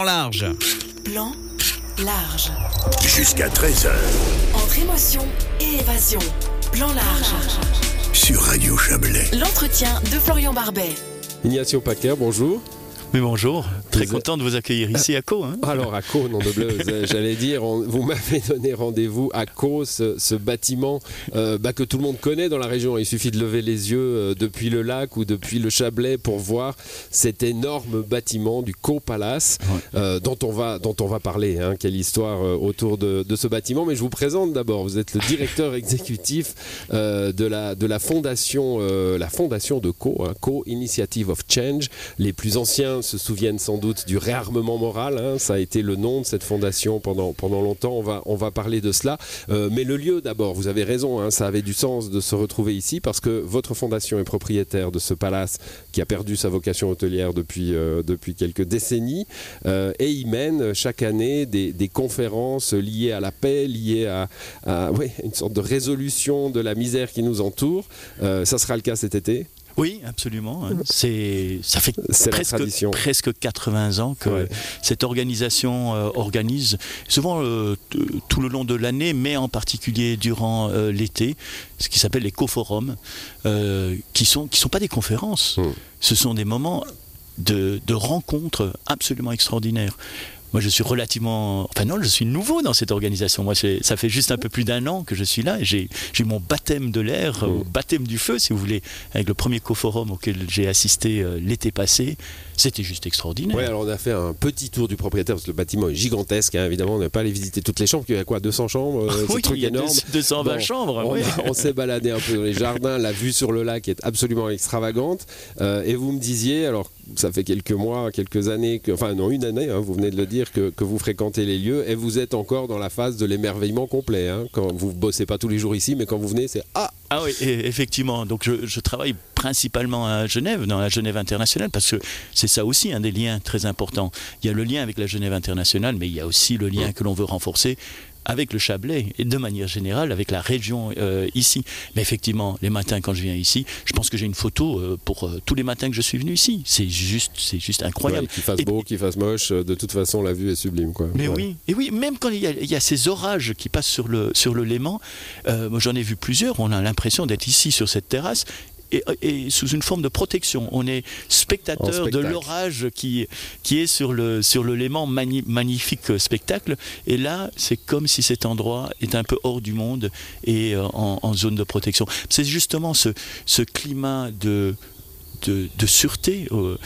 Large. Plan large. Jusqu'à 13h. Entre émotion et évasion. Plan large. Sur Radio Chablais. L'entretien de Florian Barbet. Ignacio Paquer, bonjour. Oui, bonjour. Très content de vous accueillir ici à Caux. Alors à Caux, nom de bleu, j'allais dire, vous m'avez donné rendez-vous à Caux, ce bâtiment que tout le monde connaît dans la région. Il suffit de lever les yeux depuis le lac ou depuis le Chablais pour voir cet énorme bâtiment du Caux Palace, dont on va parler. Quelle histoire autour de ce bâtiment. Mais je vous présente d'abord, vous êtes le directeur exécutif de la fondation de Caux, Caux Initiative of Change. Les plus anciens se souviennent sans doute du réarmement moral, ça a été le nom de cette fondation pendant longtemps, on va parler de cela, mais le lieu d'abord, vous avez raison, ça avait du sens de se retrouver ici parce que votre fondation est propriétaire de ce palace qui a perdu sa vocation hôtelière depuis quelques décennies, et il mène chaque année des conférences liées à la paix, liées à une sorte de résolution de la misère qui nous entoure. Ça sera le cas cet été? Oui, absolument. Ça fait presque 80 ans que cette organisation organise, souvent tout le long de l'année, mais en particulier durant l'été, ce qui s'appelle les co-forums, qui sont pas des conférences. Ce sont des moments de rencontres absolument extraordinaires. Moi, je suis nouveau dans cette organisation. Moi, ça fait juste un peu plus d'un an que je suis là. J'ai eu mon baptême de l'air, baptême du feu, si vous voulez, avec le premier co-forum auquel j'ai assisté l'été passé. C'était juste extraordinaire. Oui, alors on a fait un petit tour du propriétaire, parce que le bâtiment est gigantesque, évidemment, on n'a pas allé visiter toutes les chambres, il y a quoi, 200 chambres, oui, truc il y a énorme. 220 chambres. On s'est baladé un peu dans les jardins, la vue sur le lac est absolument extravagante, et vous me disiez, alors ça fait quelques mois, quelques années, une année, vous venez de le dire, que vous fréquentez les lieux, et vous êtes encore dans la phase de l'émerveillement complet, quand vous ne bossez pas tous les jours ici, mais quand vous venez, c'est « Ah !» Ah oui, effectivement. Donc je travaille principalement à Genève, dans la Genève internationale, parce que c'est ça aussi un des liens très importants. Il y a le lien avec la Genève internationale, mais il y a aussi le lien que l'on veut renforcer avec le Chablais et de manière générale avec la région ici. Mais effectivement, les matins quand je viens ici, je pense que j'ai une photo pour tous les matins que je suis venu ici. C'est juste incroyable. Ouais, qu'il fasse beau, qu'il fasse moche, de toute façon la vue est sublime, quoi. Mais oui, et oui, même quand il y a ces orages qui passent sur le Léman, moi j'en ai vu plusieurs, on a l'impression d'être ici sur cette terrasse. Et sous une forme de protection. On est spectateur de l'orage qui est sur le Léman, magnifique spectacle. Et là, c'est comme si cet endroit est un peu hors du monde et en zone de protection. C'est justement ce climat de sûreté,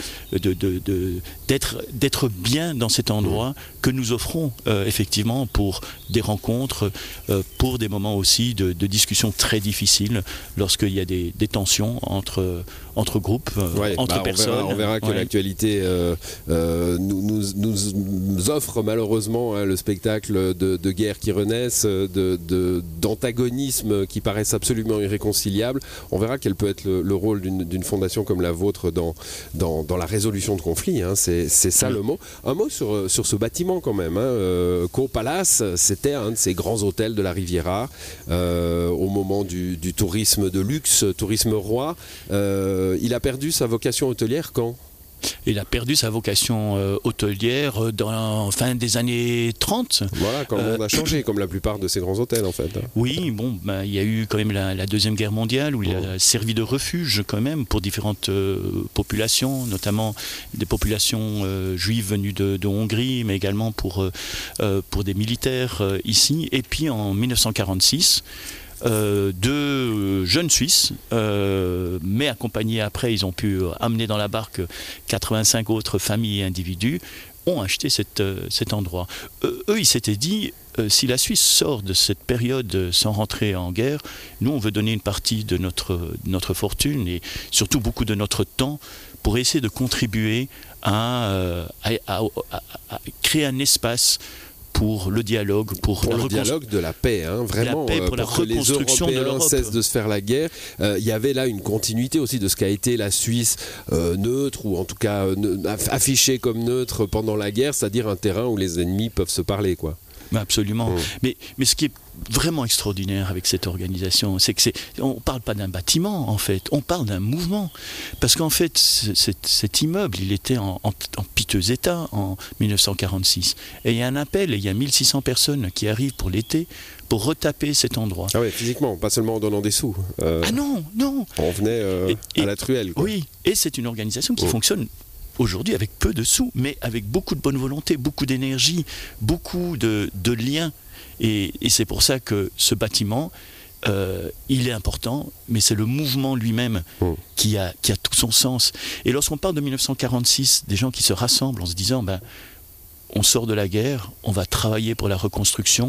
d'être bien dans cet endroit que nous offrons effectivement pour des rencontres, pour des moments aussi de discussions très difficiles lorsqu'il y a des tensions entre groupes, entre personnes. On verra que l'actualité nous offre malheureusement le spectacle de guerres qui renaissent, d'antagonismes qui paraissent absolument irréconciliables. On verra quel peut être le rôle d'une fondation comme la vôtre dans la résolution de conflits. C'est ça le mot. Un mot sur ce bâtiment quand même. Caux Palace, c'était un de ces grands hôtels de la Riviera au moment du tourisme de luxe, tourisme roi. Il a perdu sa vocation hôtelière quand ? Il a perdu sa vocation hôtelière dans la fin des années 30. Voilà, quand le monde a changé, comme la plupart de ces grands hôtels en fait. Oui, il y a eu quand même la Deuxième Guerre mondiale où il a servi de refuge quand même pour différentes populations, notamment des populations juives venues de Hongrie, mais également pour des militaires ici. Et puis en 1946, deux jeunes Suisses, mais accompagnés après, ils ont pu amener dans la barque 85 autres familles et individus, ont acheté cet endroit. Eux, ils s'étaient dit, si la Suisse sort de cette période sans rentrer en guerre, nous, on veut donner une partie de notre fortune et surtout beaucoup de notre temps pour essayer de contribuer à créer un espace pour le dialogue, pour le dialogue de la paix, vraiment, pour la reconstruction que les de Européens l'Europe cessent de se faire la guerre. Il y avait là une continuité aussi de ce qu'a été la Suisse neutre, ou en tout cas affichée comme neutre pendant la guerre, c'est-à-dire un terrain où les ennemis peuvent se parler, quoi. Absolument. Mais ce qui est vraiment extraordinaire avec cette organisation, c'est que on ne parle pas d'un bâtiment, en fait, on parle d'un mouvement. Parce qu'en fait, cet immeuble, il était en piteux état en 1946. Et il y a un appel, et il y a 1600 personnes qui arrivent pour l'été pour retaper cet endroit. Ah oui, physiquement, pas seulement en donnant des sous. Ah non. On venait à la truelle, quoi. Oui, et c'est une organisation qui fonctionne aujourd'hui avec peu de sous, mais avec beaucoup de bonne volonté, beaucoup d'énergie, beaucoup de liens. Et c'est pour ça que ce bâtiment, il est important, mais c'est le mouvement lui-même qui a tout son sens. Et lorsqu'on parle de 1946, des gens qui se rassemblent en se disant on sort de la guerre, on va travailler pour la reconstruction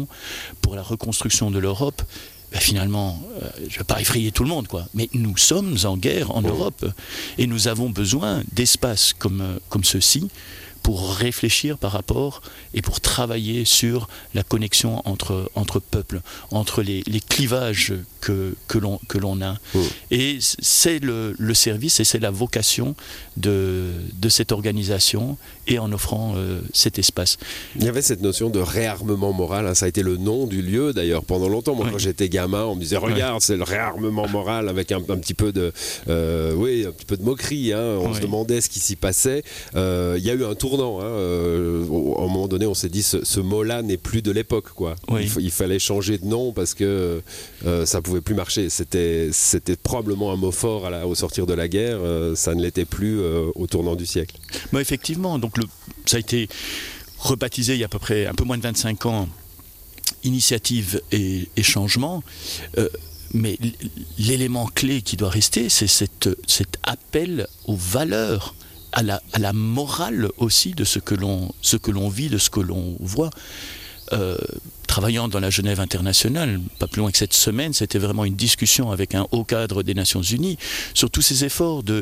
de l'Europe. Finalement, je ne vais pas effrayer tout le monde, mais nous sommes en guerre en Europe et nous avons besoin d'espaces comme ceux-ci pour réfléchir par rapport et pour travailler sur la connexion entre peuples, entre les clivages que l'on a. Et c'est le service et c'est la vocation de cette organisation, et en offrant cet espace. Il y avait cette notion de réarmement moral, hein, ça a été le nom du lieu d'ailleurs pendant longtemps. Moi, quand j'étais gamin, on me disait regarde, c'est le réarmement moral, avec un petit peu de un petit peu de moquerie, hein. On se demandait ce qui s'y passait. Il y a eu un tournant, hein. À un moment donné, on s'est dit ce mot-là n'est plus de l'époque, quoi. Il fallait changer de nom parce que ça pouvait plus marcher. C'était probablement un mot fort au sortir de la guerre. Ça ne l'était plus au tournant du siècle. Effectivement, donc ça a été rebaptisé il y a à peu près un peu moins de 25 ans, Initiative et Changement. Mais l'élément clé qui doit rester, c'est cet appel aux valeurs, à la morale aussi de ce que l'on vit, de ce que l'on voit. Travaillant dans la Genève internationale, pas plus loin que cette semaine, c'était vraiment une discussion avec un haut cadre des Nations Unies sur tous ces efforts de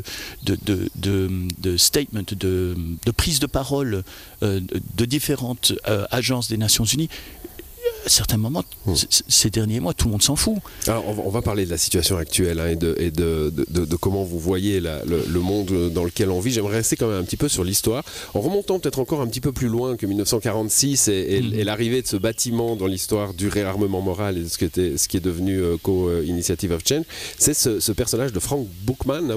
statement, de prise de parole de différentes agences des Nations Unies. À certains moments, ces derniers mois, tout le monde s'en fout. Alors, on va parler de la situation actuelle, hein, et de comment vous voyez le monde dans lequel on vit. J'aimerais rester quand même un petit peu sur l'histoire, en remontant peut-être encore un petit peu plus loin que 1946 et l'arrivée de ce bâtiment dans l'histoire du réarmement moral et de ce qui est devenu Co-Initiative of Change. C'est ce personnage de Frank Bookman,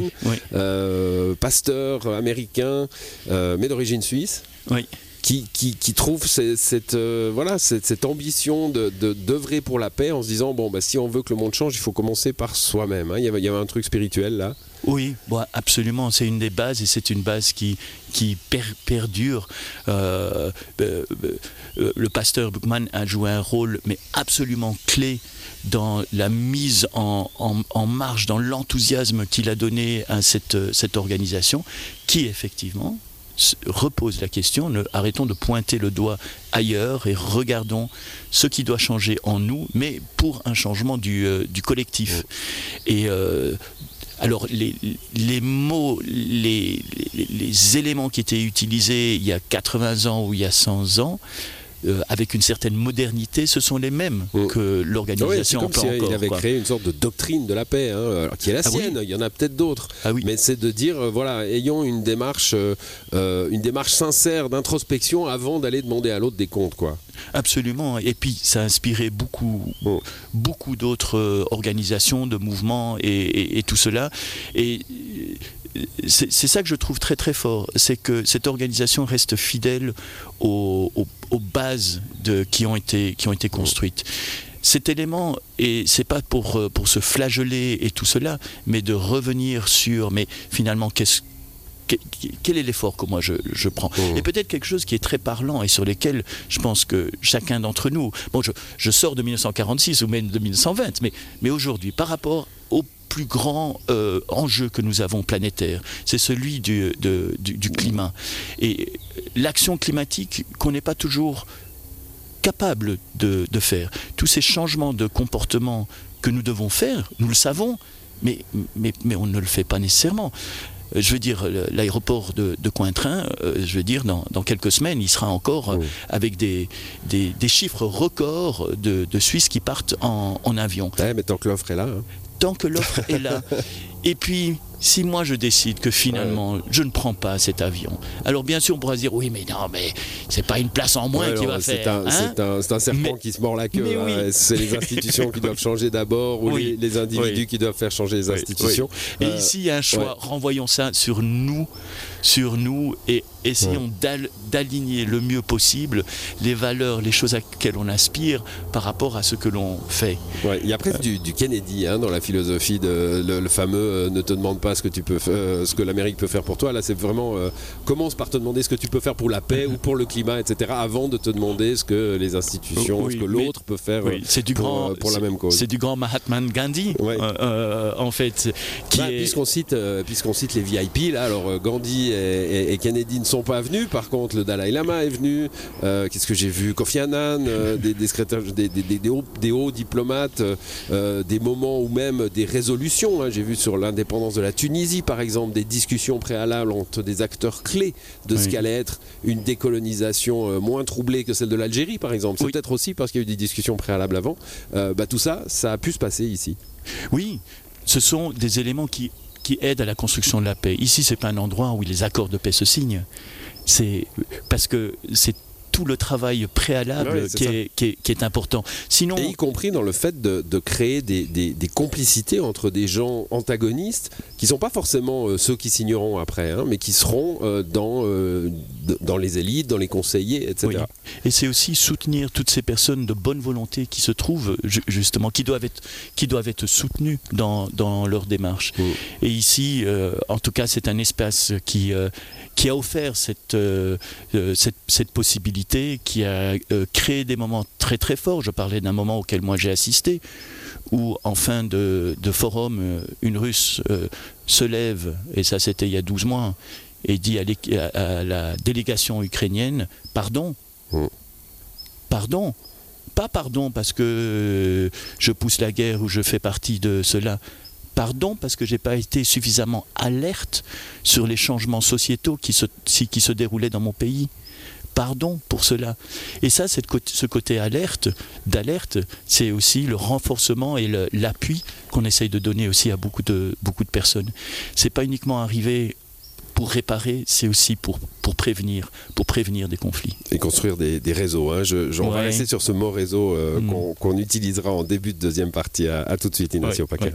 pasteur américain, mais d'origine suisse. Oui. Qui trouve cette ambition d'œuvrer pour la paix en se disant si on veut que le monde change, il faut commencer par soi-même, hein. Il y avait un truc spirituel là. Oui, absolument, c'est une des bases et c'est une base qui perdure. Le pasteur Bookman a joué un rôle mais absolument clé dans la mise en marche, dans l'enthousiasme qu'il a donné à cette organisation qui effectivement repose la question, arrêtons de pointer le doigt ailleurs et regardons ce qui doit changer en nous, mais pour un changement du collectif. Et alors les mots, les éléments qui étaient utilisés il y a 80 ans ou il y a 100 ans, avec une certaine modernité, ce sont les mêmes que l'organisation emploie encore. Il avait créé une sorte de doctrine de la paix, hein, qui est la sienne. Il y en a peut-être d'autres, mais c'est de dire ayons une démarche sincère d'introspection avant d'aller demander à l'autre des comptes, quoi. Absolument. Et puis ça a inspiré beaucoup d'autres organisations, de mouvements et tout cela. Et c'est ça que je trouve très très fort, c'est que cette organisation reste fidèle aux bases qui ont été construites. Cet élément, et c'est pas pour se flageller et tout cela, mais de revenir sur, mais finalement quel est l'effort que moi je prends. Et peut-être quelque chose qui est très parlant et sur lequel je pense que chacun d'entre nous, je sors de 1946 ou même de 1920, mais aujourd'hui, par rapport au plus grand enjeu que nous avons planétaire, c'est celui du climat. Et l'action climatique qu'on n'est pas toujours capable de faire. Tous ces changements de comportement que nous devons faire, nous le savons, mais on ne le fait pas nécessairement. Je veux dire, l'aéroport de Cointrin, je veux dire, dans quelques semaines, il sera encore avec des chiffres records de Suisses qui partent en avion. Mais tant que l'offre est là. Hein. Tant que l'offre est là. Et puis, Si moi je décide que finalement je ne prends pas cet avion, alors bien sûr on pourra se dire oui mais non mais c'est pas une place en moins qui va faire. C'est un serpent qui se mord la queue. Oui. C'est les institutions qui doivent changer d'abord ou les individus qui doivent faire changer les institutions. Et ici il y a un choix, renvoyons ça sur nous et essayons d'aligner le mieux possible les valeurs, les choses à lesquelles on aspire par rapport à ce que l'on fait. Ouais, il y a presque du Kennedy dans la philosophie de le fameux ne te demande pas ce que l'Amérique peut faire pour toi. Là, c'est vraiment commence par te demander ce que tu peux faire pour la paix ou pour le climat, etc. avant de te demander ce que les institutions, ce que l'autre peut faire pour la même cause. C'est du grand Mahatma Gandhi, en fait. Puisqu'on cite les VIP, là, alors Gandhi et Kennedy ne sont pas venus. Par contre, le Dalai Lama est venu. Qu'est-ce que j'ai vu? Kofi Annan, des secrétaires, des hauts diplomates, des moments ou même des résolutions. J'ai vu sur l'indépendance de la Tunisie, par exemple, des discussions préalables entre des acteurs clés de ce qu'allait être une décolonisation moins troublée que celle de l'Algérie, par exemple. C'est peut-être aussi parce qu'il y a eu des discussions préalables avant. Tout ça a pu se passer ici. Oui, ce sont des éléments qui aident à la construction de la paix. Ici, c'est pas un endroit où les accords de paix se signent. C'est parce que c'est tout le travail préalable qui est important. Sinon, et y compris dans le fait de créer des complicités entre des gens antagonistes qui ne sont pas forcément ceux qui signeront après, mais qui seront dans les élites, dans les conseillers, etc. Oui. Et c'est aussi soutenir toutes ces personnes de bonne volonté qui se trouvent justement, qui doivent être soutenues dans leur démarche. Et ici, en tout cas, c'est un espace qui a offert cette possibilité, qui a créé des moments très très forts. Je parlais d'un moment auquel moi j'ai assisté, où en fin de forum, une Russe se lève, et ça c'était il y a 12 mois, et dit à la délégation ukrainienne « Pardon ». Pardon. Pas pardon parce que je pousse la guerre ou je fais partie de cela. Pardon parce que je n'ai pas été suffisamment alerte sur les changements sociétaux qui se déroulaient dans mon pays. Pardon pour cela. Et ça, ce côté d'alerte, c'est aussi le renforcement et l'appui qu'on essaye de donner aussi à beaucoup de personnes. C'est pas uniquement arriver pour réparer, c'est aussi pour prévenir des conflits. Et construire des réseaux. On va rester sur ce mot réseau qu'on utilisera en début de deuxième partie. À tout de suite, Ignacio Paquera.